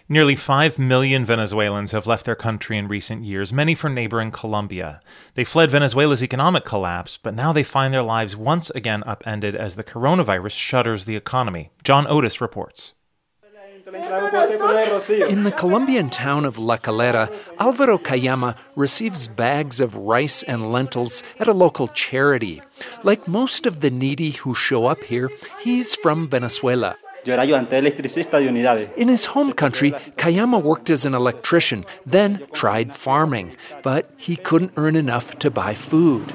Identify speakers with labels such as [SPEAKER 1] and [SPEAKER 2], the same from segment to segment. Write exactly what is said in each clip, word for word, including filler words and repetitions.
[SPEAKER 1] Nearly five million Venezuelans have left their country in recent years, many for neighboring Colombia. They fled Venezuela's economic collapse, but now they find their lives once again upended as the coronavirus shutters the economy. John Otis reports.
[SPEAKER 2] In the Colombian town of La Calera, Alvaro Cayama receives bags of rice and lentils at a local charity. Like most of the needy who show up here, he's from Venezuela. In his home country, Cayama worked as an electrician, then tried farming, but he couldn't earn enough to buy food.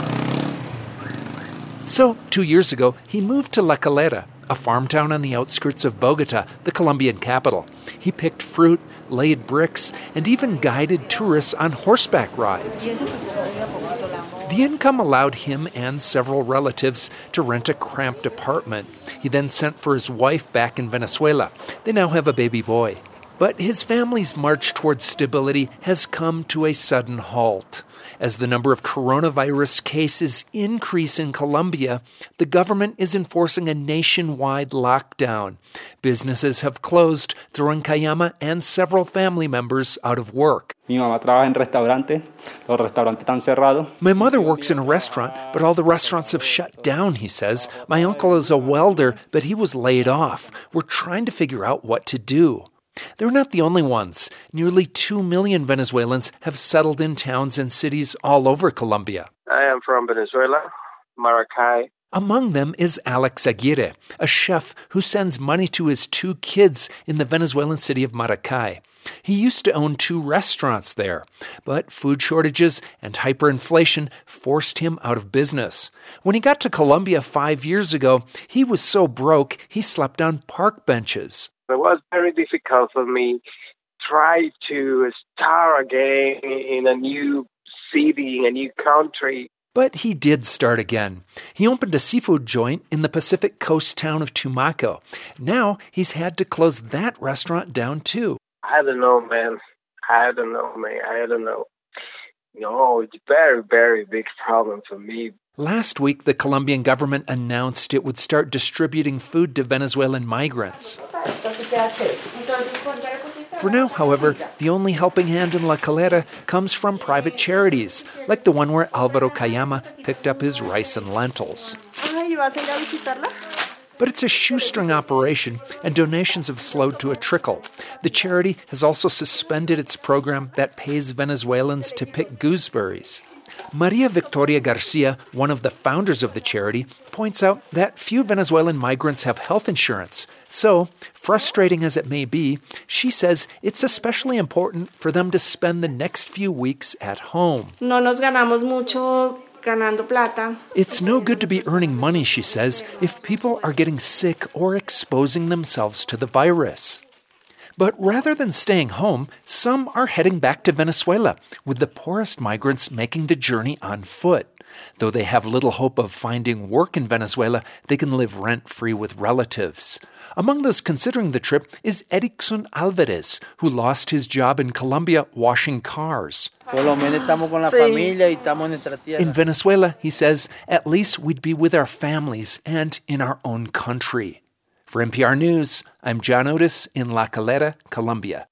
[SPEAKER 2] So, two years ago, he moved to La Calera, a farm town on the outskirts of Bogota, the Colombian capital. He picked fruit, laid bricks, and even guided tourists on horseback rides. The income allowed him and several relatives to rent a cramped apartment. He then sent for his wife back in Venezuela. They now have a baby boy. But his family's march towards stability has come to a sudden halt. As the number of coronavirus cases increase in Colombia, the government is enforcing a nationwide lockdown. Businesses have closed, throwing Cayama and several family members out of work.
[SPEAKER 3] Mi mamá trabaja en restaurante. Los restaurantes están cerrados.
[SPEAKER 2] My mother works in a restaurant, but all the restaurants have shut down, he says. My uncle is a welder, but he was laid off. We're trying to figure out what to do. They're not the only ones. Nearly two million Venezuelans have settled in towns and cities all over Colombia.
[SPEAKER 4] I am from Venezuela, Maracay.
[SPEAKER 2] Among them is Alex Aguirre, a chef who sends money to his two kids in the Venezuelan city of Maracay. He used to own two restaurants there, but food shortages and hyperinflation forced him out of business. When he got to Colombia five years ago, he was so broke he slept on park benches.
[SPEAKER 4] It was very difficult for me to try to start again in a new city, in a new country.
[SPEAKER 2] But he did start again. He opened a seafood joint in the Pacific coast town of Tumaco. Now he's had to close that restaurant down too.
[SPEAKER 4] I don't know, man. I don't know, man. I don't know. No, it's a very, very big problem for me.
[SPEAKER 2] Last week, the Colombian government announced it would start distributing food to Venezuelan migrants. For now, however, the only helping hand in La Calera comes from private charities, like the one where Alvaro Cayama picked up his rice and lentils. But it's a shoestring operation, and donations have slowed to a trickle. The charity has also suspended its program that pays Venezuelans to pick gooseberries. Maria Victoria Garcia, one of the founders of the charity, points out that few Venezuelan migrants have health insurance. So, frustrating as it may be, she says it's especially important for them to spend the next few weeks at home.
[SPEAKER 5] No nos ganamos mucho ganando plata.
[SPEAKER 2] It's no good to be earning money, she says, if people are getting sick or exposing themselves to the virus. But rather than staying home, some are heading back to Venezuela, with the poorest migrants making the journey on foot. Though they have little hope of finding work in Venezuela, they can live rent-free with relatives. Among those considering the trip is Erickson Alvarez, who lost his job in Colombia washing cars. In Venezuela, he says, at least we'd be with our families and in our own country. For N P R News, I'm John Otis in La Calera, Colombia.